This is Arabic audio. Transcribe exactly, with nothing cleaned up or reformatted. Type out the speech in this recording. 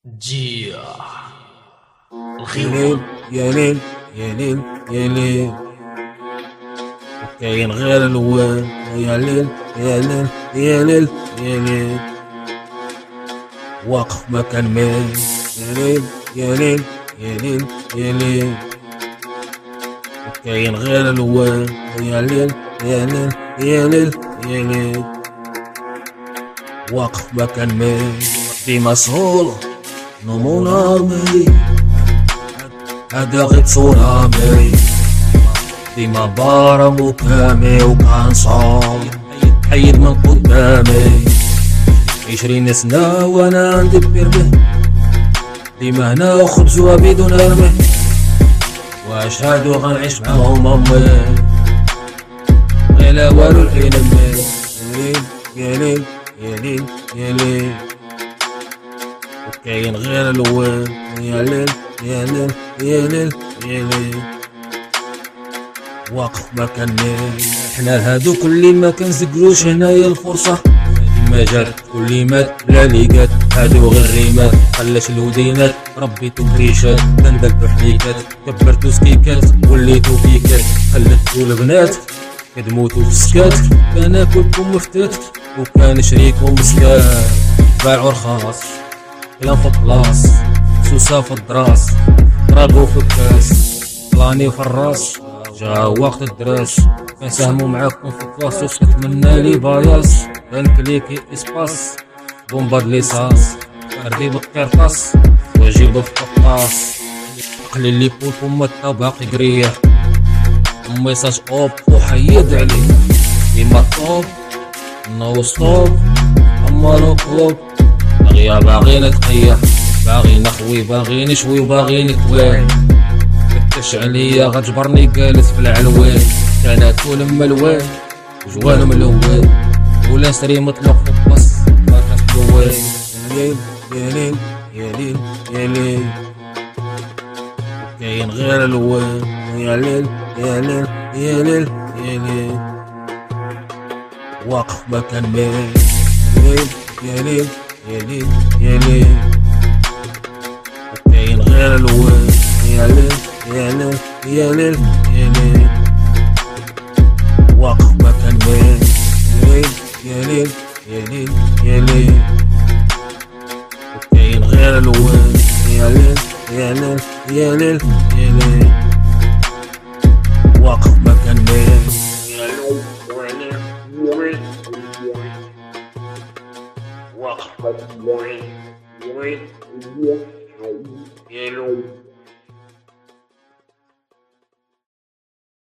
جيا يا ليل الخيوط. يا ليل يا ليل يا ليل، وكاين غير الوان. يا ليل يا ليل يا ليل يا ليل، واقف مكان مين. يا ليل يا ليل يا ليل يا ليل، وكاين غير الوان. يا ليل يا ليل يا ليل يا ليل، واقف مكان مين. ديما سهول نمو نارمي، هذا غير صورة مي. ديما بارا مكامي وكان صعب حيد من قدامي. عشرين سنة وانا ندبر به، ديما هنا خبزوها بدون رمي، واش هادو غنعيش معاهم امي. غير والو الحين امي. يا ليل يا ليل يا ليل، وكاين غير الوان. يا ليل يا ليل يا ليل يا ليل، واقف مكان مين. حنا لهادوك اللي ما كنزقلوش هنايا الفرصة، ما جات كل مات لا ليقات. هادو غير ريمات خلاش الودينات، ربيتو كريشات دندلتو حنيكات، كبرتو سكيكات وليتو فيكات. خلتو البنات كدموتو في السكات، كناكلكم مفتات وكان شريكم مسكات. باعو رخاص كلام في البلاص، سوسة في الدراس، ضربو في الكاس، طلاني في الراس. جا وقت الدراس كنساهمو معاكم في الكلاس، كتمنى لي باياس كنكليكي اسباس. بومبا د ليساس فردي بالقرطاس واجيبو في القفاص. قليل لي بولكم متا باقي قريه، ميساج اوب وحيد عليه. ديما طوب نو ستوب اما نو كلوب. باغية باغي نتقيا، باغي نخوي باغي نشوي وباغي نكوي. فتش عليا غتجبرني جالس في العلوان، كان اكل ملوان وجوان ملوان، ولا سري مطلق في البص باكا ملوان. يا ليل يا ليل يا ليل، كاين غير الوان. يا ليل يا ليل يا ليل يا ليل، واقف مكان مين. يا ليل يا ليل يا ليل، وكاين غير الوان. يا ليل يا ليل يا ليل يا ليل، واقف مكان مين. يا ليل يا ليل يا ليل، وكاين غير الوان. يا ليل يا ليل يا ليل يا ليل، واقف مكان مين. واقف مكان مين.